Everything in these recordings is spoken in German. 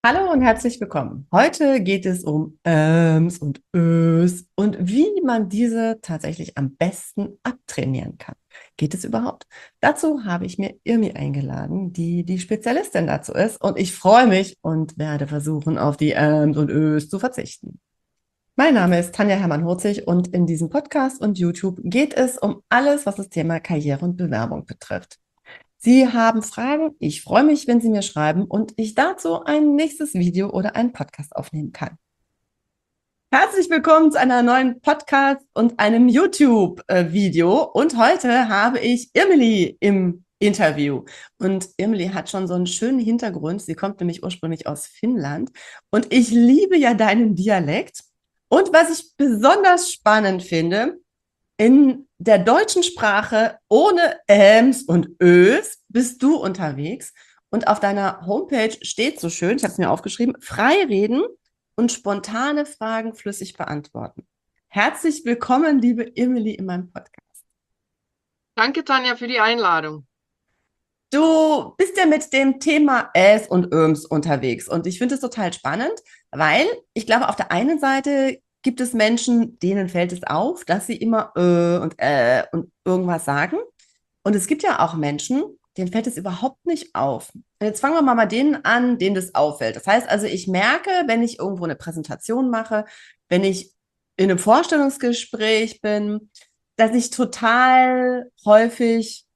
Hallo und herzlich willkommen. Heute geht es um und Ös und wie man diese tatsächlich am besten abtrainieren kann. Geht es überhaupt? Dazu habe ich mir Irmi eingeladen, die die Spezialistin dazu ist, und ich freue mich und werde versuchen, auf die und Ös zu verzichten. Mein Name ist Tanja Hermann-Hurzig und in diesem Podcast und YouTube geht es um alles, was das Thema Karriere und Bewerbung betrifft. Sie haben Fragen? Ich freue mich, wenn Sie mir schreiben und ich dazu ein nächstes Video oder einen Podcast aufnehmen kann. Herzlich willkommen zu einer neuen Podcast und einem YouTube-Video. Und heute habe ich Emily im Interview. Und Emily hat schon so einen schönen Hintergrund. Sie kommt nämlich ursprünglich aus Finnland. Und ich liebe ja deinen Dialekt. Und was ich besonders spannend finde, in der deutschen Sprache ohne und Ös bist du unterwegs und auf deiner Homepage steht so schön, ich habe es mir aufgeschrieben, frei reden und spontane Fragen flüssig beantworten. Herzlich willkommen, liebe Emily, in meinem Podcast. Danke, Tanja, für die Einladung. Du bist ja mit dem Thema Äs und Öms unterwegs und ich finde es total spannend, weil ich glaube, auf der einen Seite gibt es Menschen, denen fällt es auf, dass sie immer und irgendwas sagen. Und es gibt ja auch Menschen, denen fällt es überhaupt nicht auf. Und jetzt fangen wir mal bei denen an, denen das auffällt. Das heißt also, ich merke, wenn ich irgendwo eine Präsentation mache, wenn ich in einem Vorstellungsgespräch bin, dass ich total häufig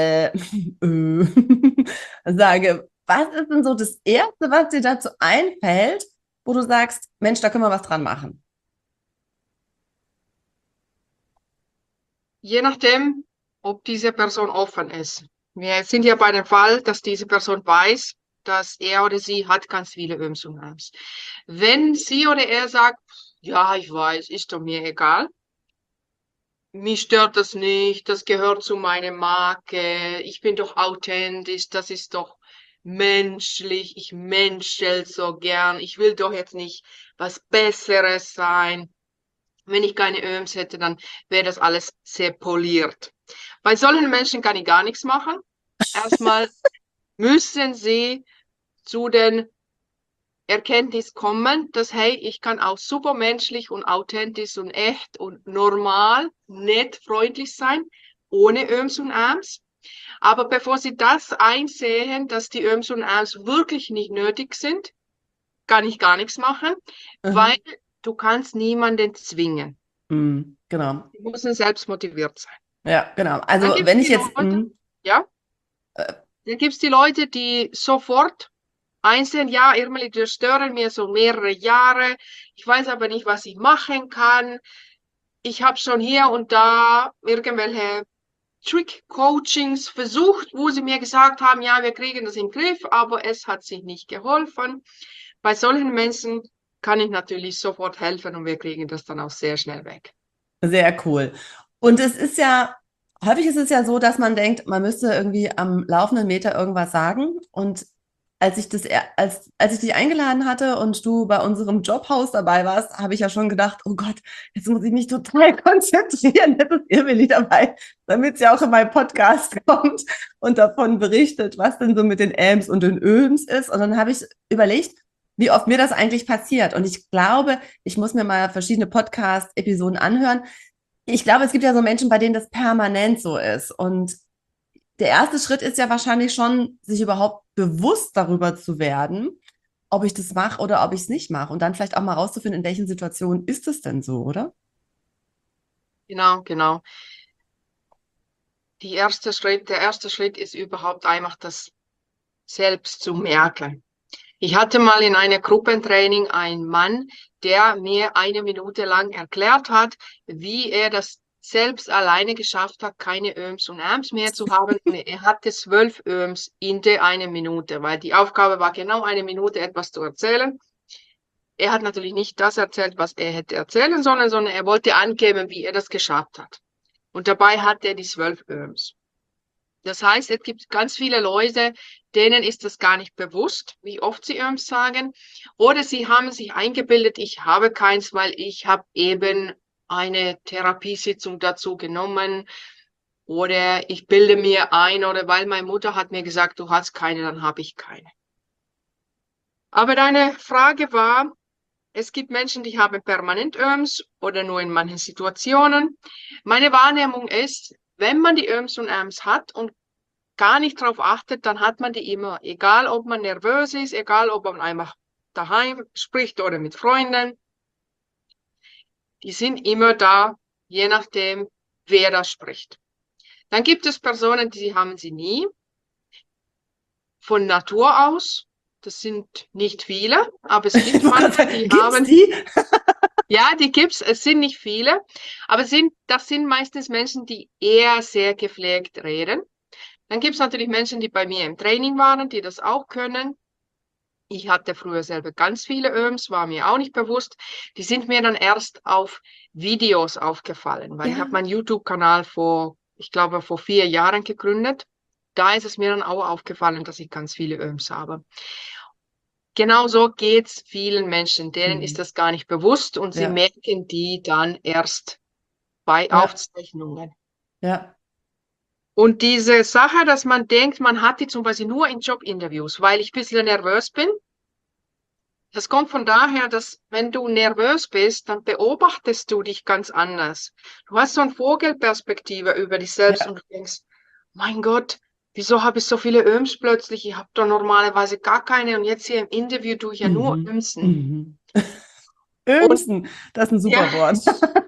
sage, was ist denn so das Erste, was dir dazu einfällt, wo du sagst, Mensch, da können wir was dran machen? Je nachdem, ob diese Person offen ist. Wir sind ja bei dem Fall, dass diese Person weiß, dass er oder sie hat ganz viele Öms und Äms. Wenn sie oder er sagt, ja, ich weiß, ist doch mir egal, mich stört das nicht, das gehört zu meiner Marke, ich bin doch authentisch, das ist doch menschlich, ich menschel so gern, ich will doch jetzt nicht was Besseres sein. Wenn ich keine Öms hätte, dann wäre das alles sehr poliert. Bei solchen Menschen kann ich gar nichts machen. Erstmal müssen sie zu den Erkenntnis kommen, dass, hey, ich kann auch super menschlich und authentisch und echt und normal, nett, freundlich sein, ohne Öms und Äms. Aber bevor sie das einsehen, dass die Öms und Äms wirklich nicht nötig sind, kann ich gar nichts machen, weil Mhm. du kannst niemanden zwingen. Genau. Die müssen selbst motiviert sein. Ja, genau. Dann Also gibt es wenn ich die jetzt, Leute, ja, dann gibt es die Leute, die sofort einsehen, ja, irgendwie, die stören mir so mehrere Jahre. Ich weiß aber nicht, was ich machen kann. Ich habe schon hier und da irgendwelche Trick-Coachings versucht, wo sie mir gesagt haben, ja, wir kriegen das im Griff, aber es hat sich nicht geholfen. Bei solchen Menschen kann ich natürlich sofort helfen und wir kriegen das dann auch sehr schnell weg. sehr cool. Und es ist ja, häufig ist es ja so, dass man denkt, man müsste irgendwie am laufenden Meter irgendwas sagen. Und als ich dich eingeladen hatte und du bei unserem Jobhaus dabei warst, habe ich ja schon gedacht, oh Gott, jetzt muss ich mich total konzentrieren. Jetzt ist Irmeli dabei, damit sie auch in meinen Podcast kommt und davon berichtet, was denn so mit den Äms und den Öms ist. Und dann habe ich überlegt, wie oft mir das eigentlich passiert. Und ich glaube, ich muss mir mal verschiedene Podcast-Episoden anhören. Ich glaube, es gibt ja so Menschen, bei denen das permanent so ist. Und der erste Schritt ist ja wahrscheinlich schon, sich überhaupt bewusst darüber zu werden, ob ich das mache oder ob ich es nicht mache. Und dann vielleicht auch mal rauszufinden, in welchen Situationen ist es denn so, oder? Genau, genau. Der erste Schritt ist überhaupt einfach das selbst zu merken. Ich hatte mal in einer Gruppentraining einen Mann, der mir eine Minute lang erklärt hat, wie er das selbst alleine geschafft hat, keine Öms und Äms mehr zu haben. Und er hatte 12 Öms in der eine Minute, weil die Aufgabe war genau eine Minute etwas zu erzählen. Er hat natürlich nicht das erzählt, was er hätte erzählen sollen, sondern er wollte angeben, wie er das geschafft hat. Und dabei hat er die 12 Öms. Das heißt, es gibt ganz viele Leute, denen ist das gar nicht bewusst, wie oft sie Öms sagen. Oder sie haben sich eingebildet, ich habe keins, weil ich habe eben eine Therapiesitzung dazu genommen. Oder ich bilde mir ein, oder weil meine Mutter hat mir gesagt, du hast keine, dann habe ich keine. Aber deine Frage war, es gibt Menschen, die haben permanent Öms oder nur in manchen Situationen. Meine Wahrnehmung ist, wenn man die Öms und Äms hat und gar nicht darauf achtet, dann hat man die immer. Egal, ob man nervös ist, egal, ob man einfach daheim spricht oder mit Freunden. Die sind immer da, je nachdem, wer da spricht. Dann gibt es Personen, die haben sie nie, von Natur aus. Das sind nicht viele, aber es gibt manche, die Gibt's haben, die? ja, die gibt's, es sind nicht viele, aber das sind meistens Menschen, die eher sehr gepflegt reden. Dann gibt's natürlich Menschen, die bei mir im Training waren, die das auch können. Ich hatte früher selber ganz viele Öms, war mir auch nicht bewusst. Die sind mir dann erst auf Videos aufgefallen, weil ich habe Ja. meinen YouTube-Kanal ich glaube, vor 4 Jahren gegründet. Da ist es mir dann auch aufgefallen, dass ich ganz viele Öms habe. Genau so geht's vielen Menschen. Denen ist Mhm. das gar nicht bewusst und sie Ja, merken die dann erst bei ja, Aufzeichnungen. ja. Und diese Sache, dass man denkt, man hat die zum Beispiel nur in Jobinterviews, weil ich ein bisschen nervös bin. Das kommt von daher, dass wenn du nervös bist, dann beobachtest du dich ganz anders. Du hast so eine Vogelperspektive über dich selbst Ja. und du denkst, mein Gott, wieso habe ich so viele Öms plötzlich? Ich habe doch normalerweise gar keine und jetzt hier im Interview tue ich ja nur Mhm. Ömsen. Mhm. Und Ömsen, das ist ein ja, super Wort.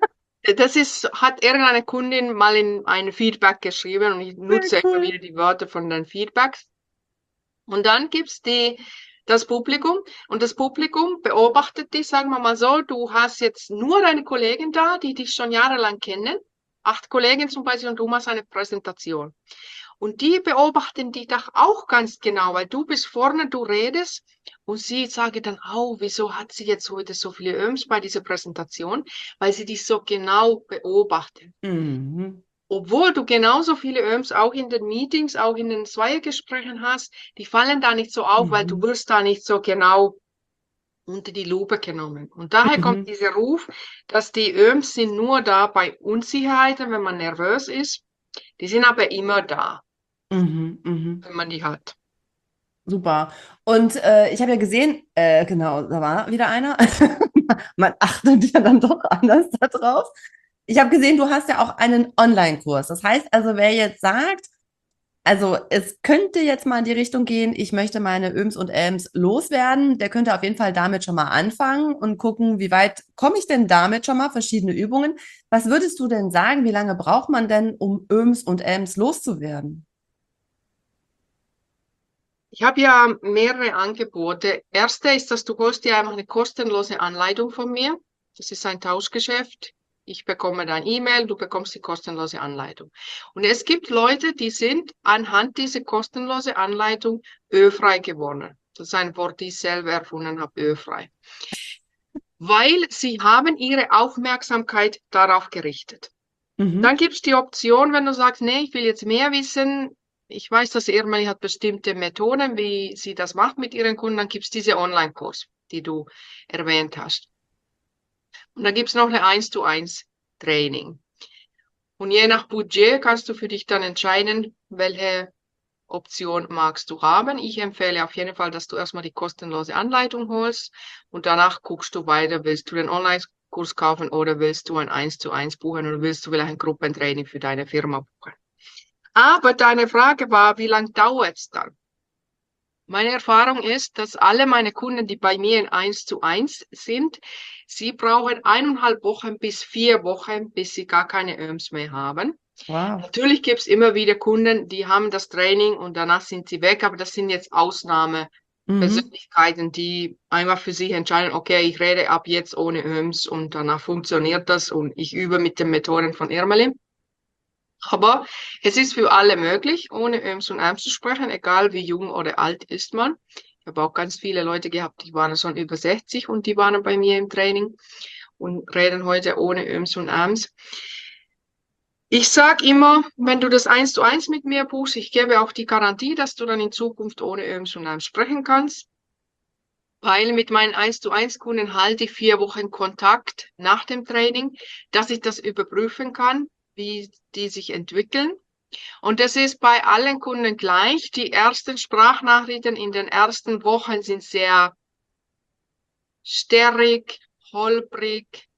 hat irgendeine Kundin mal in ein Feedback geschrieben und ich Sehr nutze immer cool. wieder die Wörter von den Feedbacks. Und dann gibt's das Publikum und das Publikum beobachtet dich, sagen wir mal so, du hast jetzt nur deine Kollegen da, die dich schon jahrelang kennen, 8 Kollegen zum Beispiel und du machst eine Präsentation. Und die beobachten dich doch auch ganz genau, weil du bist vorne, du redest und sie sagen dann, oh, wieso hat sie jetzt heute so viele Öms bei dieser Präsentation? Weil sie dich so genau beobachten. Mhm. Obwohl du genauso viele Öms auch in den Meetings, auch in den Zweiergesprächen hast, die fallen da nicht so auf, weil du Mhm. wirst da nicht so genau unter die Lupe genommen. Und daher kommt Mhm. dieser Ruf, dass die Öms sind nur da bei Unsicherheiten, wenn man nervös ist. Die sind aber immer da, Mhm. Mhm. wenn man die hat. Super. Und ich habe ja gesehen, genau, da war wieder einer. Man achtet ja dann doch anders darauf. Ich habe gesehen, du hast ja auch einen Online-Kurs. Das heißt also, wer jetzt sagt, also es könnte jetzt mal in die Richtung gehen, ich möchte meine Öms und Elms loswerden, der könnte auf jeden Fall damit schon mal anfangen und gucken, wie weit komme ich denn damit schon mal, verschiedene Übungen. Was würdest du denn sagen, wie lange braucht man denn, um Öms und Elms loszuwerden? Ich habe ja mehrere Angebote. Erste ist, dass du holst dir einfach eine kostenlose Anleitung von mir. Das ist ein Tauschgeschäft. Ich bekomme dein E-Mail, du bekommst die kostenlose Anleitung. Und es gibt Leute, die sind anhand dieser kostenlosen Anleitung ölfrei geworden. Das ist ein Wort, das ich selber erfunden habe, ölfrei. Weil sie haben ihre Aufmerksamkeit darauf gerichtet. Dann Mhm. gibt es die Option, wenn du sagst, nee, ich will jetzt mehr wissen. Ich weiß, dass Irmeli hat bestimmte Methoden, wie sie das macht mit ihren Kunden. Dann gibt es diese Online-Kurs, die du erwähnt hast. Und dann gibt es noch eine 1:1 Training. Und je nach Budget kannst du für dich dann entscheiden, welche Option magst du haben. Ich empfehle auf jeden Fall, dass du erstmal die kostenlose Anleitung holst und danach guckst du weiter, willst du den Online-Kurs kaufen oder willst du ein 1:1 buchen oder willst du vielleicht ein Gruppentraining für deine Firma buchen. Aber deine Frage war, wie lange dauert es dann? Meine Erfahrung ist, dass alle meine Kunden, die bei mir in 1:1 sind, sie brauchen 1,5 Wochen bis 4 Wochen, bis sie gar keine Öms mehr haben. Wow. Natürlich gibt es immer wieder Kunden, die haben das Training und danach sind sie weg, aber das sind jetzt Mhm. Ausnahmepersönlichkeiten, die einfach für sich entscheiden, okay, ich rede ab jetzt ohne Öms und danach funktioniert das und ich übe mit den Methoden von Irmelin. Aber es ist für alle möglich, ohne Öms und Äms zu sprechen, egal wie jung oder alt ist man. Ich habe auch ganz viele Leute gehabt, die waren schon über 60 und die waren bei mir im Training und reden heute ohne Öms und Äms. Ich sage immer, wenn du das 1:1 mit mir buchst, ich gebe auch die Garantie, dass du dann in Zukunft ohne Öms und Äms sprechen kannst, weil mit meinen 1:1 Kunden halte ich 4 Wochen Kontakt nach dem Training, dass ich das überprüfen kann, wie die sich entwickeln. Und das ist bei allen Kunden gleich. Die ersten Sprachnachrichten in den ersten Wochen sind sehr sterrig, holprig,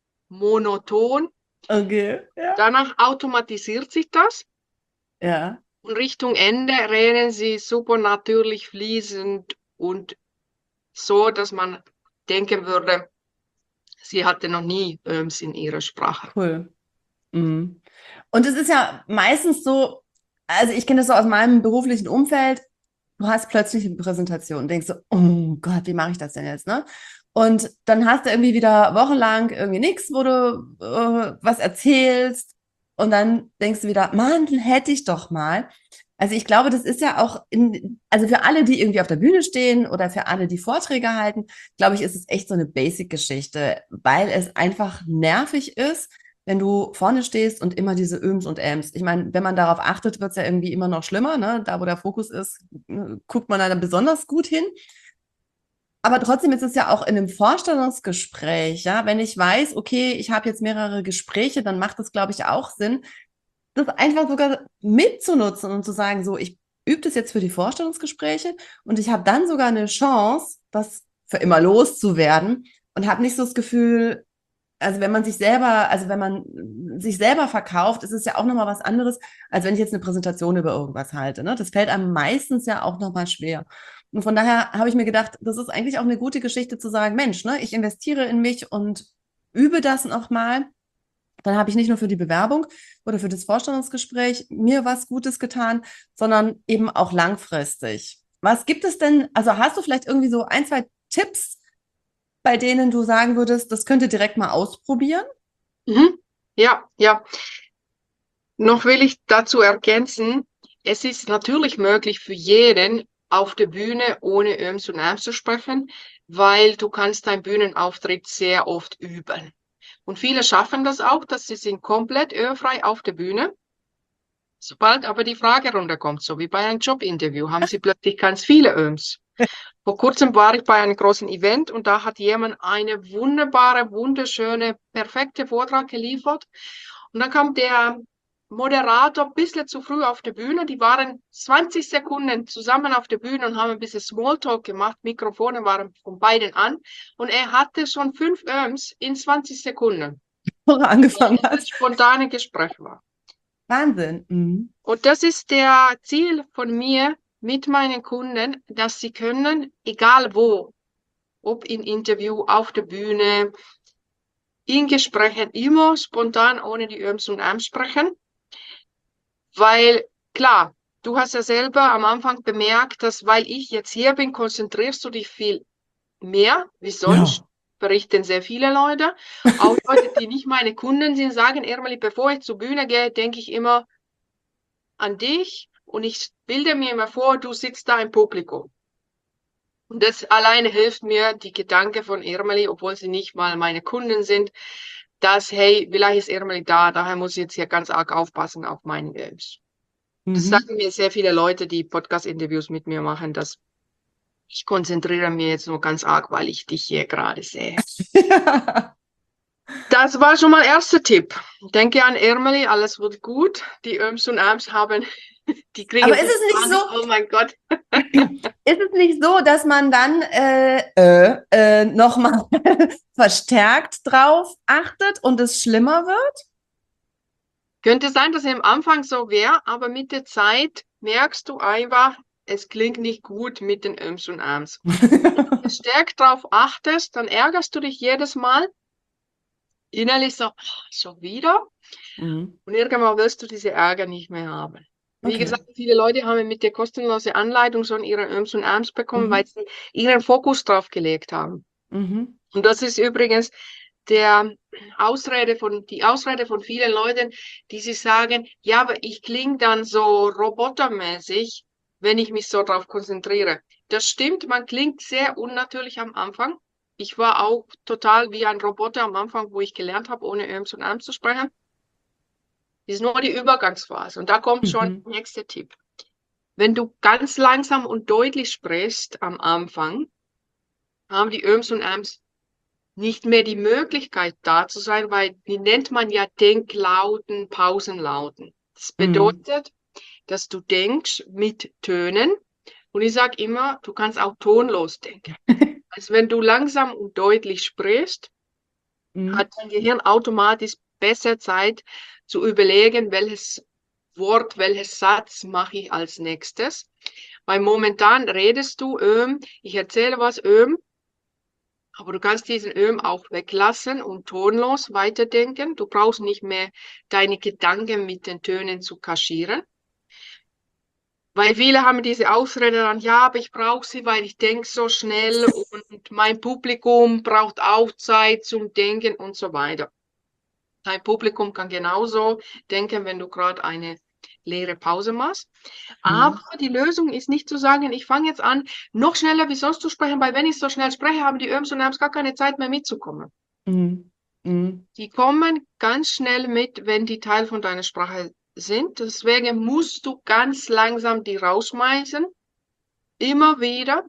monoton. Okay, ja. Danach automatisiert sich das. Ja, Und Richtung Ende reden sie super natürlich, fließend und so, dass man denken würde, sie hatte noch nie Öms in ihrer Sprache. cool. Mhm. Und es ist ja meistens so, also ich kenne das so aus meinem beruflichen Umfeld, du hast plötzlich eine Präsentation und denkst so, oh Gott, wie mache ich das denn jetzt, ne? Und dann hast du irgendwie wieder wochenlang irgendwie nichts, wo du was erzählst und dann denkst du wieder, Mann, hätte ich doch mal. Also ich glaube, das ist ja auch also für alle, die irgendwie auf der Bühne stehen oder für alle, die Vorträge halten, glaube ich, ist es echt so eine Basic-Geschichte, weil es einfach nervig ist, wenn du vorne stehst und immer diese Öms und Äms. Ich meine, wenn man darauf achtet, wird es ja irgendwie immer noch schlimmer, ne? Da, wo der Fokus ist, guckt man dann besonders gut hin. Aber trotzdem ist es ja auch in einem Vorstellungsgespräch, ja, wenn ich weiß, okay, ich habe jetzt mehrere Gespräche, dann macht es, glaube ich, auch Sinn, das einfach sogar mitzunutzen und zu sagen, so, ich übe das jetzt für die Vorstellungsgespräche und ich habe dann sogar eine Chance, das für immer loszuwerden und habe nicht so das Gefühl, also wenn man sich selber, also wenn man sich selber verkauft, ist es ja auch nochmal was anderes, als wenn ich jetzt eine Präsentation über irgendwas halte. Ne? Das fällt einem meistens ja auch nochmal schwer. Und von daher habe ich mir gedacht, das ist eigentlich auch eine gute Geschichte zu sagen, Mensch, ne, ich investiere in mich und übe das nochmal. Dann habe ich nicht nur für die Bewerbung oder für das Vorstellungsgespräch mir was Gutes getan, sondern eben auch langfristig. Was gibt es denn, also hast du vielleicht irgendwie so ein, zwei Tipps, bei denen du sagen würdest, das könnt ihr direkt mal ausprobieren? Mhm. Ja, ja. Noch will ich dazu ergänzen, es ist natürlich möglich für jeden auf der Bühne ohne Öms und Äms zu sprechen, weil du kannst deinen Bühnenauftritt sehr oft üben. Und viele schaffen das auch, dass sie sind komplett ölfrei auf der Bühne. Sobald aber die Fragerunde kommt, so wie bei einem Jobinterview, haben sie plötzlich ganz viele Öms. Vor kurzem war ich bei einem großen Event und da hat jemand eine wunderbare, wunderschöne, perfekte Vortrag geliefert. Und dann kam der Moderator ein bisschen zu früh auf der Bühne. Die waren 20 Sekunden zusammen auf der Bühne und haben ein bisschen Smalltalk gemacht. Mikrofone waren von beiden an. Und er hatte schon 5 Öms in 20 Sekunden, Bevor er weil angefangen es ein hat. spontanes Gespräch war. Wahnsinn. Mhm. Und das ist der Ziel von mir mit meinen Kunden, dass sie können, egal wo, ob im Interview, auf der Bühne, in Gesprächen, immer spontan ohne die Öms und Äms sprechen. Weil, klar, du hast ja selber am Anfang bemerkt, dass weil ich jetzt hier bin, konzentrierst du dich viel mehr wie sonst. Ja. Berichten sehr viele Leute. Auch Leute, die nicht meine Kunden sind, sagen, Irmeli, bevor ich zur Bühne gehe, denke ich immer an dich und ich bilde mir immer vor, du sitzt da im Publikum. Und das alleine hilft mir, die Gedanken von Irmeli, obwohl sie nicht mal meine Kunden sind, dass, hey, vielleicht ist Irmeli da, daher muss ich jetzt hier ganz arg aufpassen auf meinen Games. Das Mhm. sagen mir sehr viele Leute, die Podcast-Interviews mit mir machen, dass ich konzentriere mir jetzt nur ganz arg, weil ich dich hier gerade sehe. Ja. Das war schon mal erster Tipp. Denke an Irmeli, alles wird gut. Die Öms und Äms haben, die Aber kriegen ist bis es nicht so, Panik. Oh mein Gott. ist es nicht so, dass man dann nochmal verstärkt drauf achtet und es schlimmer Könnte sein, dass es am Anfang so wäre, aber mit der Zeit merkst du einfach, es klingt nicht gut mit den Öms und Äms. Wenn du wird? verstärkt drauf achtest, dann ärgerst du dich jedes Mal. Innerlich so, schon wieder. Mhm. Und irgendwann wirst du diese Ärger nicht mehr haben. Wie Okay. gesagt, viele Leute haben mit der kostenlosen Anleitung schon ihre Öms und Äms bekommen, Mhm. weil sie ihren Fokus drauf gelegt haben. Mhm. Und das ist übrigens der die Ausrede von vielen Leuten, die sich sagen, ja, aber ich klinge dann so robotermäßig, wenn ich mich so drauf konzentriere. Das stimmt, man klingt sehr unnatürlich am Anfang. Ich war auch total wie ein Roboter am Anfang, wo ich gelernt habe, ohne Öms und Äms zu sprechen. Das ist nur die Übergangsphase. Und da kommt schon Mhm. der nächste Tipp. Wenn du ganz langsam und deutlich sprichst am Anfang, haben die Öms und Äms nicht mehr die Möglichkeit da zu sein, weil die nennt man ja Denklauten, Pausenlauten. Das Mhm. bedeutet, dass du denkst mit Tönen und ich sage immer, du kannst auch tonlos denken. Also wenn du langsam und deutlich sprichst, Mhm. hat dein Gehirn automatisch besser Zeit zu überlegen, welches Wort, welches Satz mache ich als nächstes. Weil momentan redest du, ich erzähle was, aber du kannst diesen auch weglassen und tonlos weiterdenken. Du brauchst nicht mehr deine Gedanken mit den Tönen zu kaschieren. Weil viele haben diese Ausrede dann, ja, aber ich brauche sie, weil ich denke so schnell und mein Publikum braucht auch Zeit zum Denken und so weiter. Dein Publikum kann genauso denken, wenn du gerade eine leere Pause machst. Aber Mhm. die Lösung ist nicht zu sagen, ich fange jetzt an, noch schneller wie sonst zu sprechen, weil wenn ich so schnell spreche, haben die Öms und Äms gar keine Zeit mehr mitzukommen. Mhm. Mhm. Die kommen ganz schnell mit, wenn die Teil von deiner Sprache sind. Deswegen musst du ganz langsam die rausschmeißen, immer wieder.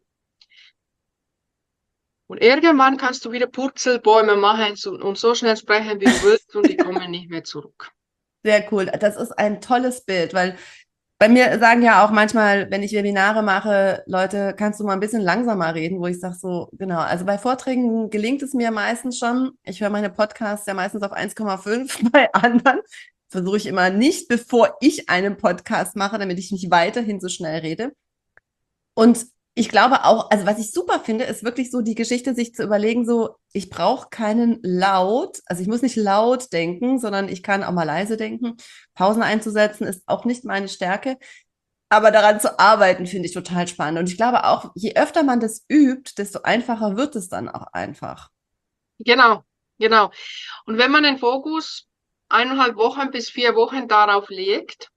Und irgendwann kannst du wieder Purzelbäume machen und so schnell sprechen, wie du willst, und die kommen nicht mehr zurück. Sehr cool. Das ist ein tolles Bild, weil bei mir sagen ja auch manchmal, wenn ich Webinare mache, Leute, kannst du mal ein bisschen langsamer reden, wo ich sage so, genau, also bei Vorträgen gelingt es mir meistens schon. Ich höre meine Podcasts ja meistens auf 1,5, bei anderen versuche ich immer nicht, bevor ich einen Podcast mache, damit ich nicht weiterhin so schnell rede. Und ich glaube auch, also was ich super finde, ist wirklich so die Geschichte, sich zu überlegen, so, ich brauche keinen Laut, also ich muss nicht laut denken, sondern ich kann auch mal leise denken. Pausen einzusetzen ist auch nicht meine Stärke, aber daran zu arbeiten, finde ich total spannend. Und ich glaube auch, je öfter man das übt, desto einfacher wird es dann auch einfach. Genau, genau. Und wenn man den Fokus 1,5 Wochen bis 4 Wochen darauf legt,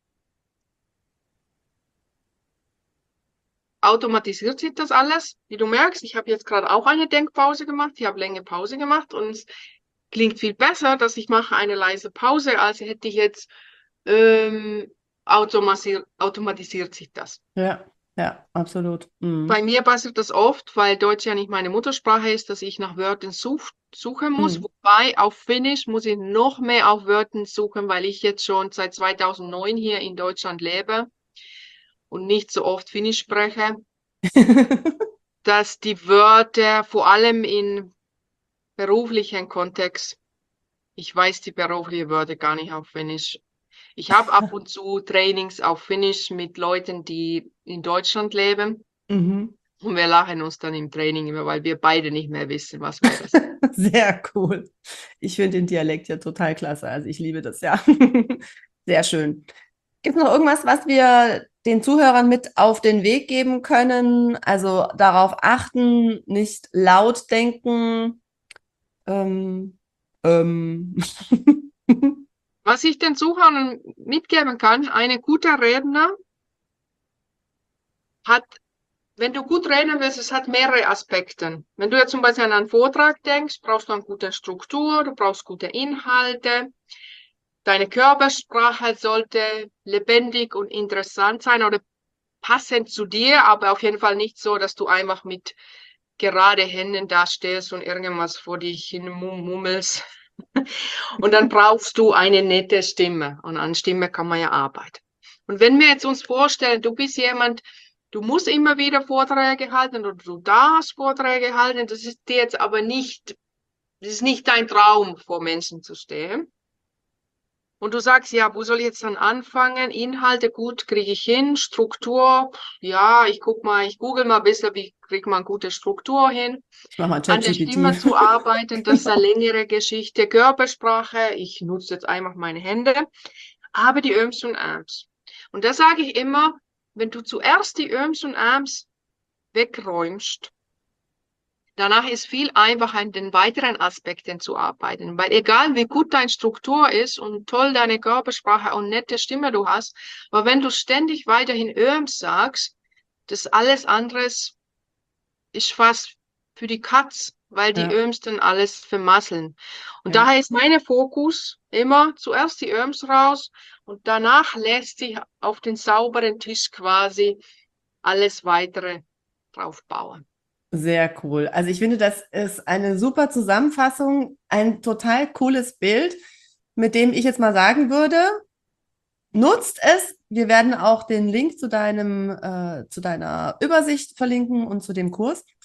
automatisiert sich das alles. Wie du merkst, ich habe jetzt gerade auch eine Denkpause gemacht, ich habe länger Pause gemacht und es klingt viel besser, dass ich mache eine leise Pause, als hätte ich jetzt automatisiert sich das. Ja, ja, absolut. Bei Mhm. mir passiert das oft, weil Deutsch ja nicht meine Muttersprache ist, dass ich nach Wörtern suchen muss. Mhm. Wobei auf Finnisch muss ich noch mehr auf Wörtern suchen, weil ich jetzt schon seit 2009 hier in Deutschland lebe und nicht so oft Finnisch spreche, dass die Wörter vor allem in beruflichen Kontext, ich weiß die beruflichen Wörter gar nicht auf Finnisch. Ich habe ab und zu Trainings auf Finnisch mit Leuten, die in Deutschland leben. Mhm. Und wir lachen uns dann im Training immer, weil wir beide nicht mehr wissen, was wir das. Sehr cool. Ich finde den Dialekt ja total klasse. Also ich liebe das ja. Sehr schön. Gibt es noch irgendwas, was wir den Zuhörern mit auf den Weg geben können? Also darauf achten, nicht laut denken. Ähm, ähm. Was ich den Zuhörern mitgeben kann, ein guter Redner hat, wenn du gut reden willst, es hat mehrere Aspekte. Wenn du jetzt zum Beispiel an einen Vortrag denkst, brauchst du eine gute Struktur, du brauchst gute Inhalte. Deine Körpersprache sollte lebendig und interessant sein oder passend zu dir, aber auf jeden Fall nicht so, dass du einfach mit gerade Händen dastehst und irgendwas vor dich hin mummelst. Und dann brauchst du eine nette Stimme. Und an Stimme kann man ja arbeiten. Und wenn wir jetzt uns vorstellen, du bist jemand, du musst immer wieder Vorträge halten oder du darfst Vorträge halten, das ist dir jetzt aber nicht, das ist nicht dein Traum, vor Menschen zu stehen. Und du sagst, ja, wo soll ich jetzt dann anfangen? Inhalte, gut, kriege ich hin. Struktur, ja, ich guck mal, ich google mal ein bisschen, wie kriegt man gute Struktur hin. Ich mache mal An der Stimme ChatGPT. zu arbeiten, das ist eine Genau. längere Geschichte. Körpersprache, ich nutze jetzt einfach meine Hände, aber die Öms und Ähms. Und da sage ich immer, wenn du zuerst die Öms und Ähms wegräumst, danach ist viel einfacher, an den weiteren Aspekten zu arbeiten. Weil egal wie gut deine Struktur ist und toll deine Körpersprache und nette Stimme du hast, aber wenn du ständig weiterhin Öms sagst, das alles anderes ist fast für die Katz, weil die Ja, Öms dann alles vermasseln. Und ja. daher ist mein Fokus immer zuerst die Öms raus und danach lässt sich auf den sauberen Tisch quasi alles weitere drauf bauen. Sehr cool. Also ich finde, das ist eine super Zusammenfassung, ein total cooles Bild, mit dem ich jetzt mal sagen würde, nutzt es. Wir werden auch den Link zu deiner Übersicht verlinken und zu dem Kurs.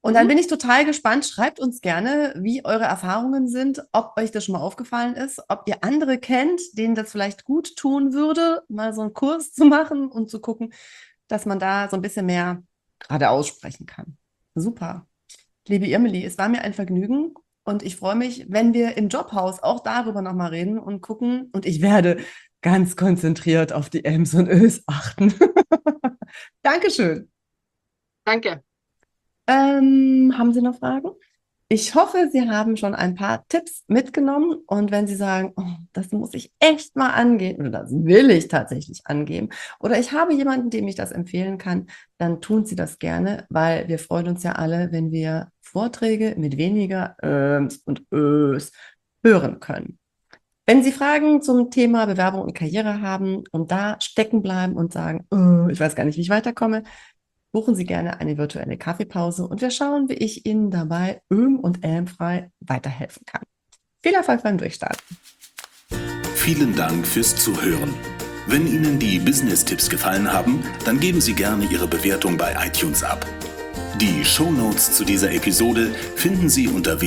Und dann bin ich total gespannt. Schreibt uns gerne, wie eure Erfahrungen sind, ob euch das schon mal aufgefallen ist, ob ihr andere kennt, denen das vielleicht gut tun würde, mal so einen Kurs zu machen und zu gucken, dass man da so ein bisschen mehr gerade aussprechen kann. Super. Liebe Irmeli, es war mir ein Vergnügen und ich freue mich, wenn wir im Jobhaus auch darüber nochmal reden und gucken. Und ich werde ganz konzentriert auf die Ems und Ös achten. Dankeschön. Danke. Haben Sie noch Fragen? Ich hoffe, Sie haben schon ein paar Tipps mitgenommen und wenn Sie sagen, oh, das muss ich echt mal angehen oder das will ich tatsächlich angehen oder ich habe jemanden, dem ich das empfehlen kann, dann tun Sie das gerne, weil wir freuen uns ja alle, wenn wir Vorträge mit weniger und Ös hören können. Wenn Sie Fragen zum Thema Bewerbung und Karriere haben und da stecken bleiben und sagen, ich weiß gar nicht, wie ich weiterkomme, buchen Sie gerne eine virtuelle Kaffeepause und wir schauen, wie ich Ihnen dabei und frei weiterhelfen kann. Viel Erfolg beim Durchstarten. Vielen Dank fürs Zuhören. Wenn Ihnen die Business-Tipps gefallen haben, dann geben Sie gerne Ihre Bewertung bei iTunes ab. Die Shownotes zu dieser Episode finden Sie unter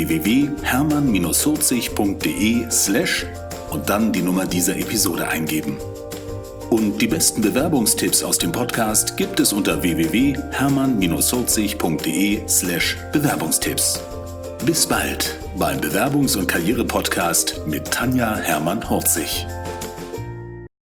www.hermann-40.de/ und dann die Nummer dieser Episode eingeben. Und die besten Bewerbungstipps aus dem Podcast gibt es unter www.hermann-40.de/Bewerbungstipps. Bis bald beim Bewerbungs- und Karriere-Podcast mit Tanja Hermann-Horzig.